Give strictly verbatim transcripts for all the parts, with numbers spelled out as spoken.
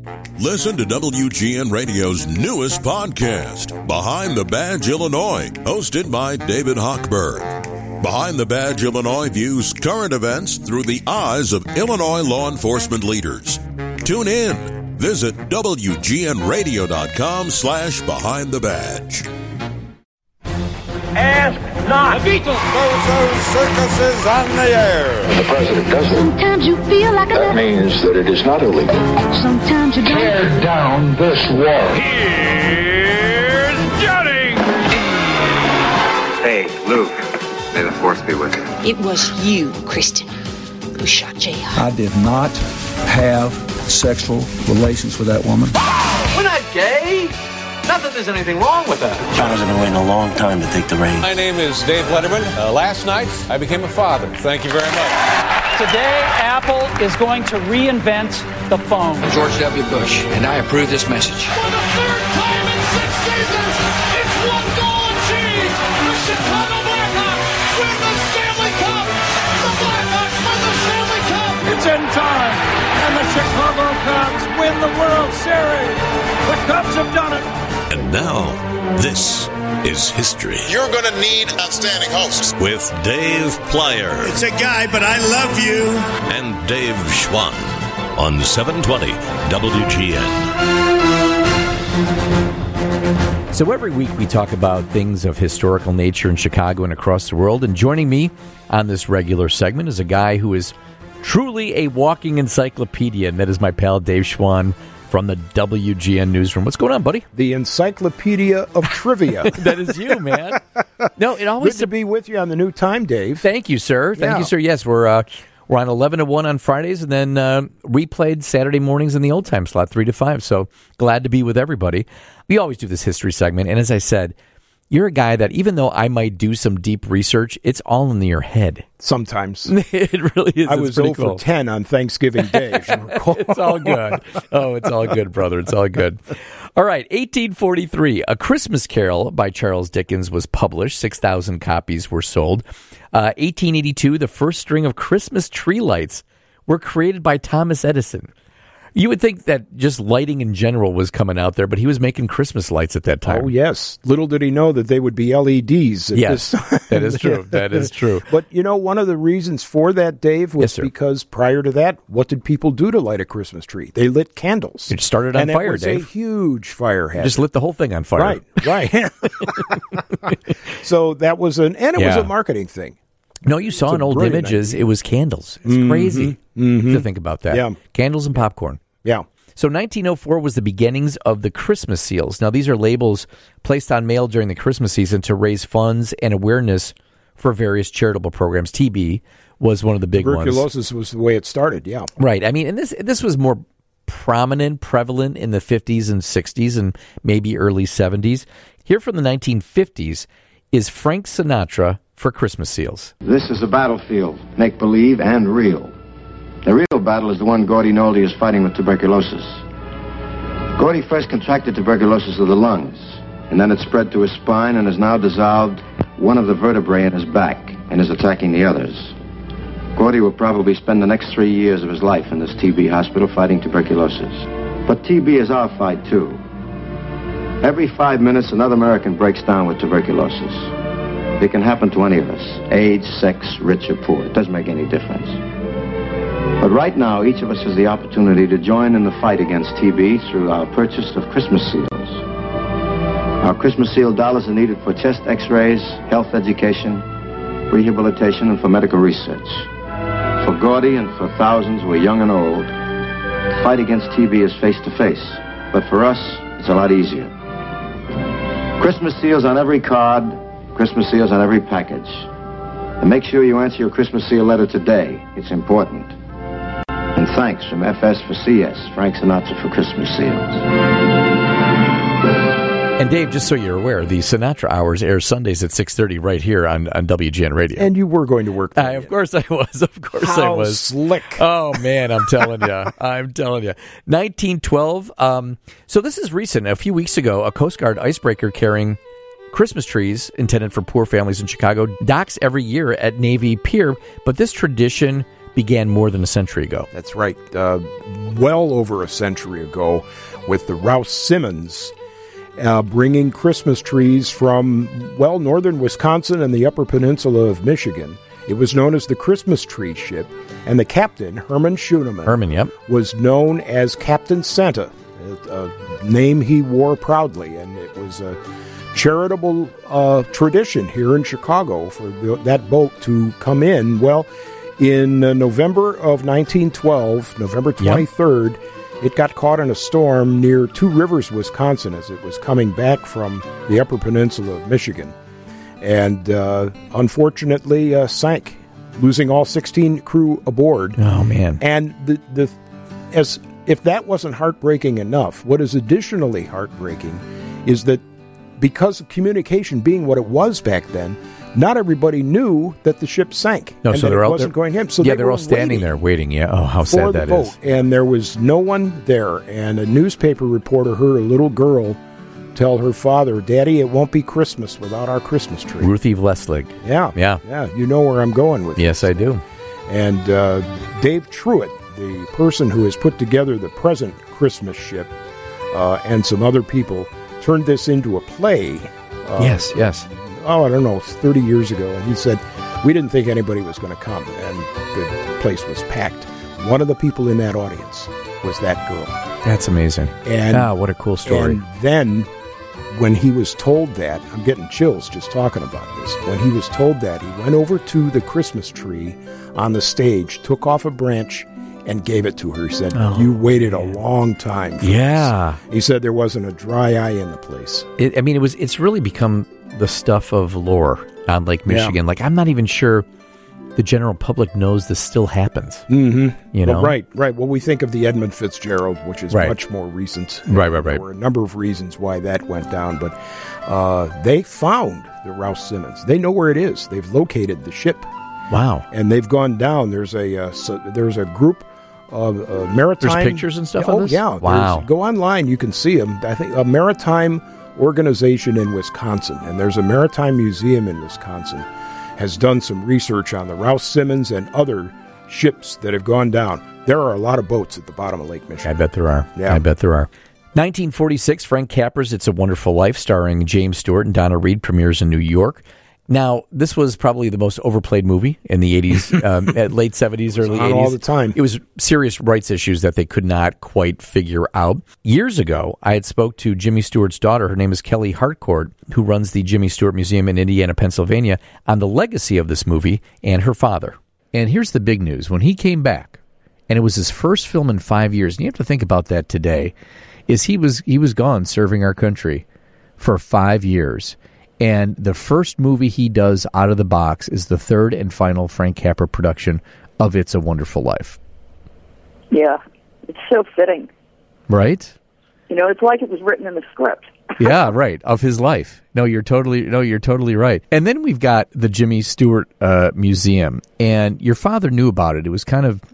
Listen to W G N Radio's newest podcast, Behind the Badge Illinois, hosted by David Hochberg. Behind the Badge Illinois views current events through the eyes of Illinois law enforcement leaders. Tune in. Visit W G N radio dot com slash behind the badge. Ask not. The Beatles. Those circuses on the air. When the president does it, sometimes you feel like that a... means that it is not illegal. Sometimes you don't. Tear down this wall. Here's Johnny. Hey, Luke. May the force be with you. It was you, Kristen, who shot J R. I did not have sexual relations with that woman. We're not gay. Not that there's anything wrong with that. John has been waiting a long time to take the reins. My name is Dave Letterman. Uh, last night, I became a father. Thank you very much. Today, Apple is going to reinvent the phone. George W. Bush, and I approve this message. For the third time in six seasons, it's one goal achieved. The Chicago Blackhawks win the Stanley Cup. The Blackhawks win the Stanley Cup. It's in time, and the Chicago Cubs win the World Series. The Cubs have done it. And now, this is history. You're going to need outstanding hosts. With Dave Plyer. It's a guy, but I love you. And Dave Schwann on seven twenty W G N. So every week we talk about things of historical nature in Chicago and across the world. And joining me on this regular segment is a guy who is truly a walking encyclopedia, and that is my pal Dave Schwann from the W G N Newsroom. What's going on, buddy? The Encyclopedia of Trivia. That is you, man. No, it always good to be with you on the new time, Dave. Thank you, sir. Thank yeah. you, sir. Yes, we're uh, we're on eleven to one on Fridays, and then uh, replayed Saturday mornings in the old time slot, three to five. So glad to be with everybody. We always do this history segment, and as I said, you're a guy that even though I might do some deep research, it's all in your head. Sometimes. It really is. I was zero cool. for ten on Thanksgiving Day. It's all good. Oh, it's all good, brother. It's all good. All right, eighteen forty-three, A Christmas Carol by Charles Dickens was published. six thousand copies were sold. Uh, eighteen eighty-two, the first string of Christmas tree lights were created by Thomas Edison. You would think that just lighting in general was coming out there, but he was making Christmas lights at that time. Oh, yes. Little did he know that they would be L E Ds. At yes, this time. That is true. That is true. But, you know, one of the reasons for that, Dave, was yes, because prior to that, what did people do to light a Christmas tree? They lit candles. It started on and fire, it was Dave. a huge fire hazard. Just lit the whole thing on fire. Right, right. So that was an, and it yeah. was a marketing thing. No, you saw in old images, idea. It was candles. It's mm-hmm. crazy mm-hmm. to think about that. Yeah. Candles and popcorn. Yeah. So nineteen oh four was the beginnings of the Christmas seals. Now, these are labels placed on mail during the Christmas season to raise funds and awareness for various charitable programs. T B was one of the big Tuberculosis ones. Tuberculosis was the way it started, yeah. Right. I mean, and this this was more prominent, prevalent in the fifties and sixties and maybe early seventies. Here from the nineteen fifties is Frank Sinatra for Christmas seals. This is a battlefield, make-believe and real. The real battle is the one Gordy Nolde is fighting with tuberculosis. Gordy first contracted tuberculosis of the lungs, and then it spread to his spine and has now dissolved one of the vertebrae in his back and is attacking the others. Gordy will probably spend the next three years of his life in this T B hospital fighting tuberculosis. But T B is our fight, too. Every five minutes, another American breaks down with tuberculosis. It can happen to any of us, age, sex, rich or poor. It doesn't make any difference. But right now, each of us has the opportunity to join in the fight against T B through our purchase of Christmas seals. Our Christmas seal dollars are needed for chest x-rays, health education, rehabilitation, and for medical research. For Gordy and for thousands who are young and old, the fight against T B is face-to-face. But for us, it's a lot easier. Christmas seals on every card, Christmas seals on every package. And make sure you answer your Christmas seal letter today. It's important. And thanks from F S for C S, Frank Sinatra for Christmas seals. And Dave, just so you're aware, the Sinatra Hours air Sundays at six thirty right here on, on W G N Radio. And you were going to work there. I, of course I was. Of course How I was. Slick. Oh, man, I'm telling you. I'm telling you. nineteen twelve. Um, so this is recent. A few weeks ago, a Coast Guard icebreaker carrying Christmas trees intended for poor families in Chicago docks every year at Navy Pier. But this tradition began more than a century ago. That's right. Uh, well over a century ago with the Rouse Simmons uh, bringing Christmas trees from, well, northern Wisconsin and the Upper Peninsula of Michigan. It was known as the Christmas Tree Ship, and the captain, Herman Schuneman, Herman, yep. was known as Captain Santa, a, a name he wore proudly, and it was a charitable uh, tradition here in Chicago for the, that boat to come in. Well, in uh, November of nineteen twelve, November twenty-third, yep. it got caught in a storm near Two Rivers, Wisconsin, as it was coming back from the Upper Peninsula of Michigan. And uh, unfortunately uh, sank, losing all sixteen crew aboard. Oh, man. And the the as if that wasn't heartbreaking enough, what is additionally heartbreaking is that because of communication being what it was back then, not everybody knew that the ship sank. No, and so that they're it all wasn't they're, going in. So yeah, they they're were all standing waiting there waiting. Yeah. Oh, how for sad the that boat. is. And there was no one there. And a newspaper reporter heard a little girl tell her father, "Daddy, it won't be Christmas without our Christmas tree." Ruth Eve Leslig. Yeah. Yeah. Yeah. You know where I'm going with Yes, this. I do. And uh, Dave Truitt, the person who has put together the present Christmas ship, uh, and some other people, turned this into a play. Uh, yes, yes. Oh, I don't know, thirty years ago. And he said, we didn't think anybody was going to come. And the place was packed. One of the people in that audience was that girl. That's amazing. And, ah, what a cool story. And then when he was told that, I'm getting chills just talking about this. When he was told that, he went over to the Christmas tree on the stage, took off a branch, and gave it to her. He said, oh, you waited man. a long time for yeah. this. He said there wasn't a dry eye in the place. It, I mean, it was. It's really become the stuff of lore on Lake Michigan. Yeah. Like, I'm not even sure the general public knows this still happens. Mm-hmm. You know? Well, right, right. Well, we think of the Edmund Fitzgerald, which is right. much more recent. Right, right, right. There were a number of reasons why that went down, but uh, they found the Rouse Simmons. They know where it is. They've located the ship. Wow. And they've gone down. There's a uh, so there's a group of uh, maritime. There's pictures and stuff. Oh on this? yeah. Wow. There's, go online. You can see them. I think a maritime organization in Wisconsin, and there's a maritime museum in Wisconsin, has done some research on the Rouse Simmons and other ships that have gone down. There are a lot of boats at the bottom of Lake Michigan. I bet there are. Yeah. I bet there are. nineteen forty-six, Frank Capra's It's a Wonderful Life, starring James Stewart and Donna Reed, premieres in New York. Now, this was probably the most overplayed movie in the eighties, um, at late seventies, early on eighties. All the time. It was serious rights issues that they could not quite figure out. Years ago, I had spoke to Jimmy Stewart's daughter. Her name is Kelly Hartcourt, who runs the Jimmy Stewart Museum in Indiana, Pennsylvania, on the legacy of this movie and her father. And here's the big news. When he came back, and it was his first film in five years, and you have to think about that today, is he was he was gone serving our country for five years. And the first movie he does out of the box is the third and final Frank Capra production of It's a Wonderful Life. Yeah, it's so fitting. Right? You know, it's like it was written in the script. Yeah, right, of his life. No, you're totally no, you're totally right. And then we've got the Jimmy Stewart uh, Museum, and your father knew about it. It was kind of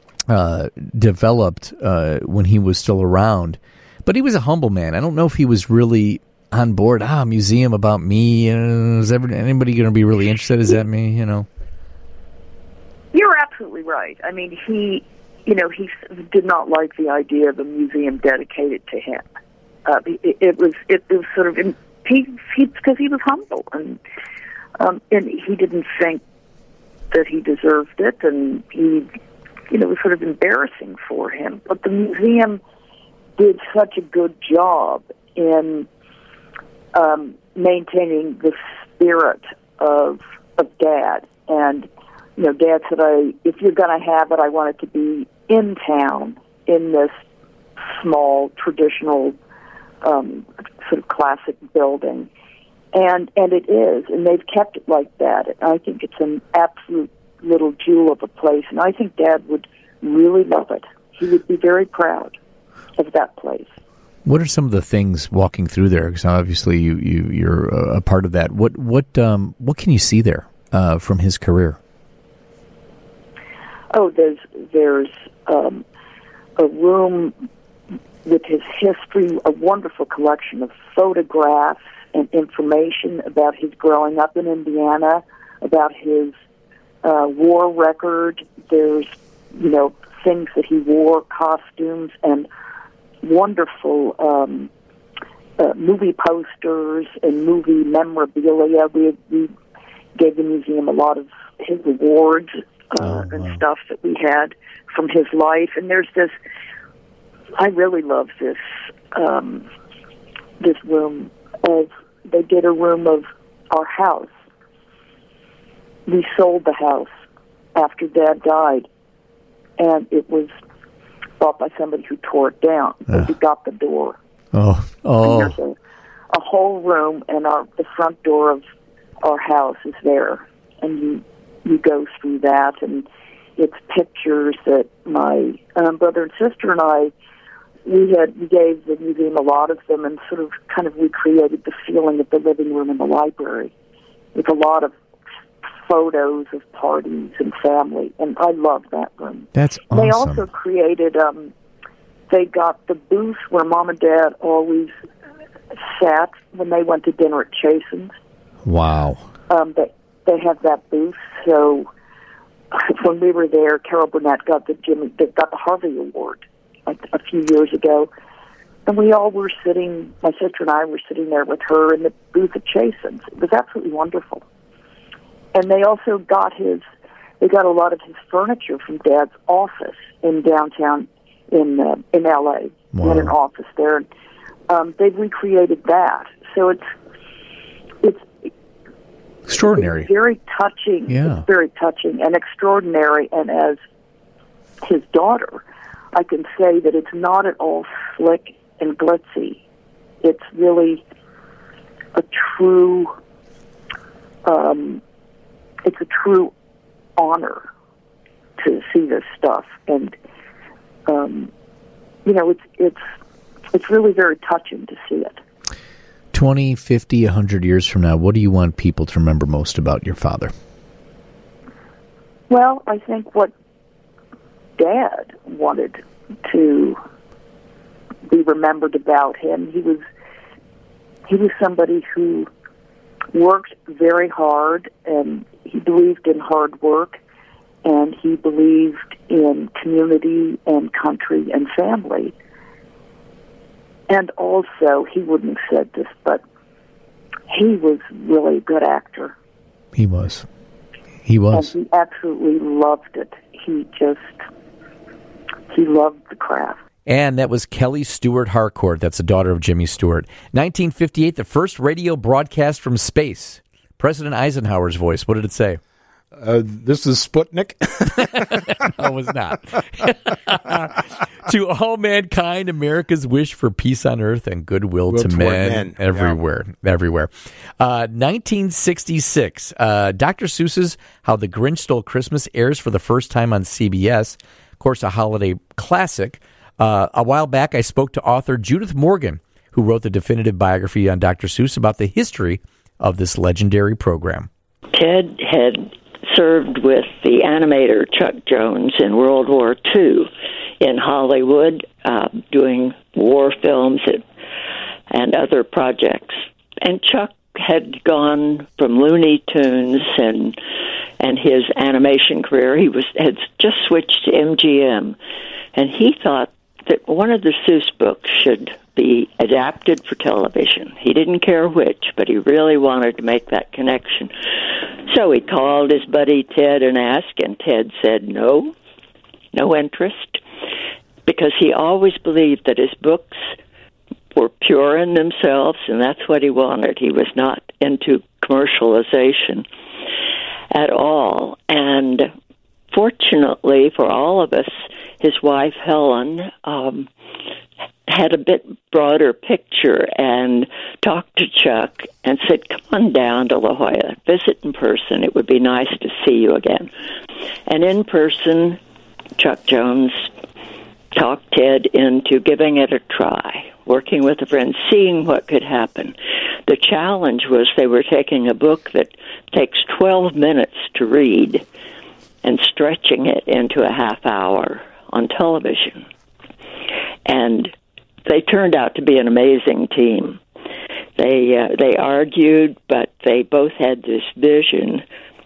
uh, developed uh, when he was still around, but he was a humble man. I don't know if he was really on board. Ah, a museum about me. Uh, is ever, anybody going to be really interested? Is that me? You know. You're absolutely right. I mean, he, you know, he did not like the idea of a museum dedicated to him. Uh, it, it was, it, it was sort of in, he, he, because he was humble, and um, and he didn't think that he deserved it, and he, you know, it was sort of embarrassing for him. But the museum did such a good job in Um, maintaining the spirit of of Dad. And, you know, Dad said, I, if you're going to have it, I want it to be in town, in this small, traditional, um, sort of classic building. And and it is, and they've kept it like that. And I think it's an absolute little jewel of a place, and I think Dad would really love it. He would be very proud of that place. What are some of the things walking through there? Because obviously you, you, you're a part of that. What what um, what can you see there uh, from his career? Oh, there's there's um, a room with his history, a wonderful collection of photographs and information about his growing up in Indiana, about his uh, war record. There's, you know, things that he wore, costumes, and wonderful um, uh, movie posters and movie memorabilia. We, we gave the museum a lot of his awards uh, oh, wow. and stuff that we had from his life. And there's this, I really love this um, this room of, they did a room of our house. We sold the house after Dad died, and it was bought by somebody who tore it down. But uh. we got the door. Oh, oh! And there's a, a whole room, and our the front door of our house is there, and you you go through that, and it's pictures that my um, brother and sister and I we had we gave the museum a lot of them, and sort of kind of recreated the feeling of the living room in the library with a lot of photos of parties and family, and I love that room. That's awesome. They also created, um, they got the booth where Mom and Dad always sat when they went to dinner at Chasen's. Wow. Um, they, they have that booth, so when we were there, Carol Burnett got the Jimmy, they got the Harvey Award like a few years ago, and we all were sitting, my sister and I were sitting there with her in the booth at Chasen's. It was absolutely wonderful. And they also got his, they got a lot of his furniture from Dad's office in downtown in uh, in L A. Wow. He had an office there. And, um, they've recreated that. So it's it's extraordinary. It's very touching. Yeah. It's very touching and extraordinary. And as his daughter, I can say that it's not at all slick and glitzy. It's really a true. Um, It's a true honor to see this stuff, and um, you know, it's it's it's really very touching to see it. Twenty, fifty, a hundred years from now, what do you want people to remember most about your father? Well, I think what Dad wanted to be remembered about him, he was he was somebody who worked very hard, and he believed in hard work, and he believed in community and country and family. And also, he wouldn't have said this, but he was really a good actor. He was. He was. And he absolutely loved it. He just, he loved the craft. And that was Kelly Stewart Harcourt. That's the daughter of Jimmy Stewart. nineteen fifty-eight, the first radio broadcast from space. President Eisenhower's voice. What did it say? Uh, this is Sputnik. No, it was not. To all mankind, America's wish for peace on earth and goodwill Will to men, men everywhere, yeah. everywhere. Uh, nineteen sixty-six, uh, Doctor Seuss's How the Grinch Stole Christmas airs for the first time on C B S. Of course, a holiday classic. Uh, a while back, I spoke to author Judith Morgan, who wrote the definitive biography on Doctor Seuss about the history of this legendary program. Ted had served with the animator Chuck Jones in World War Two in Hollywood, uh, doing war films and, and other projects. And Chuck had gone from Looney Tunes and and his animation career. He was had just switched to M G M, and he thought that one of the Seuss books should be adapted for television. He didn't care which, but he really wanted to make that connection. So he called his buddy Ted and asked, and Ted said no, no interest, because he always believed that his books were pure in themselves, and that's what he wanted. He was not into commercialization at all. And fortunately for all of us, his wife, Helen, um, had a bit broader picture and talked to Chuck and said, come on down to La Jolla, visit in person. It would be nice to see you again. And in person, Chuck Jones talked Ted into giving it a try, working with a friend, seeing what could happen. The challenge was they were taking a book that takes twelve minutes to read and stretching it into a half hour on television. And they turned out to be an amazing team. They uh, they argued, but they both had this vision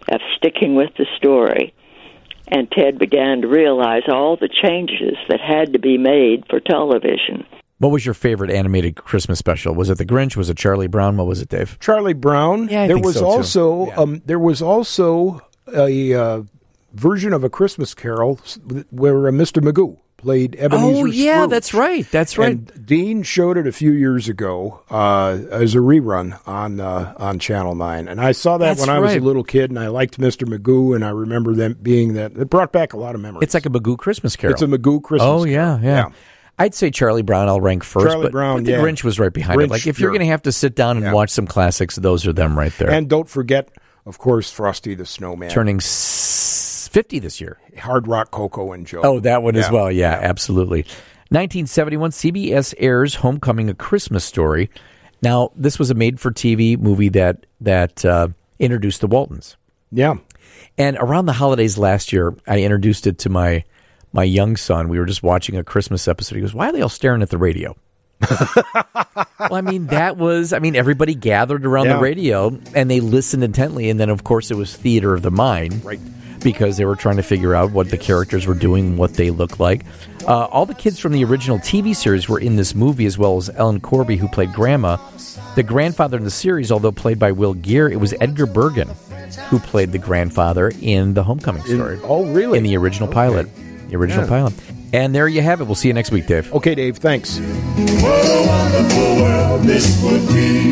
of sticking with the story. And Ted began to realize all the changes that had to be made for television. What was your favorite animated Christmas special? Was it The Grinch? Was it Charlie Brown? What was it, Dave? Charlie Brown. Yeah, I there think was so, also too. Yeah. um, there was also a uh, version of A Christmas Carol where uh, Mister Magoo played Ebenezer Oh, yeah, Scrooge. that's right. That's right. And Dean showed it a few years ago uh, as a rerun on uh, on Channel nine. And I saw that That's when I was right. a little kid, and I liked Mister Magoo, and I remember them being that. It brought back a lot of memories. It's like a Magoo Christmas Carol. It's a Magoo Christmas Oh, Carol. yeah, yeah, Yeah. I'd say Charlie Brown I'll rank first, Charlie but, Brown, but The yeah. Grinch was right behind it. Grinch, Like, if you're sure. going to have to sit down and Yeah. watch some classics, those are them right there. And don't forget, of course, Frosty the Snowman. Turning s- fifty this year. Hard Rock Coco and Joe. Oh, that one as Yeah. well. Yeah, absolutely. nineteen seventy-one, C B S airs Homecoming: A Christmas Story. Now, this was a made-for-T V movie that that uh, introduced the Waltons. Yeah. And around the holidays last year, I introduced it to my my young son. We were just watching a Christmas episode. He goes, "Why are they all staring at the radio?" Well, I mean, that was, I mean, everybody gathered around Yeah. the radio and they listened intently. And then, of course, it was theater of the mind. Right. Because they were trying to figure out what the characters were doing, what they looked like. Uh, all the kids from the original T V series were in this movie, as well as Ellen Corby, who played Grandma. The grandfather in the series, although played by Will Geer, it was Edgar Bergen who played the grandfather in the Homecoming Story. In, oh, really? In the original Okay. pilot. The original Yeah. pilot. And there you have it. We'll see you next week, Dave. Okay, Dave, thanks. What a wonderful world this would be.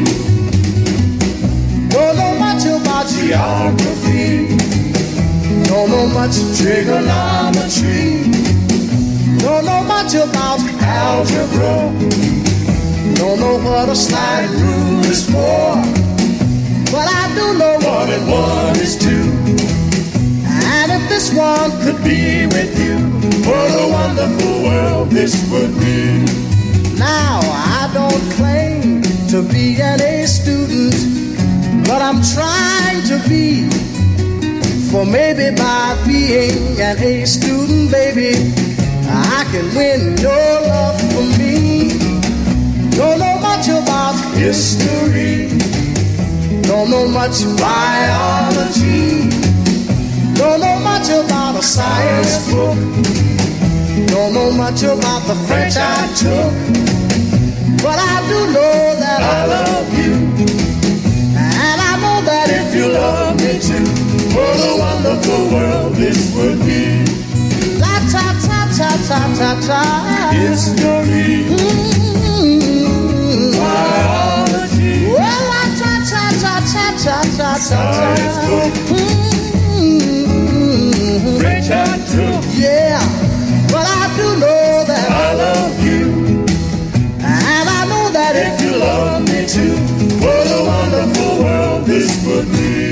Don't know much about geography. Don't know much trigonometry. Don't know much about algebra. Don't know what a slide rule is for. But I do know one and one is two. And if this one could be with you, what a wonderful world this would be. Now, I don't claim to be an A student, but I'm trying to be. For maybe by being an A student, baby, I can win your love for me. Don't know much about history. Don't know much biology. Don't know much about a science book. Don't know much about the French I took. But I do know that I love you. And I know that if you love me too, what a wonderful world this would be. La ta ta ta ta ta ta. History. Mm-hmm. Biology. Well, la ta ta ta ta ta ta ta. Science book. Mm-hmm. French I took. Yeah, but I do know that I love you. And I know that if you love me too, what a wonderful world this would be.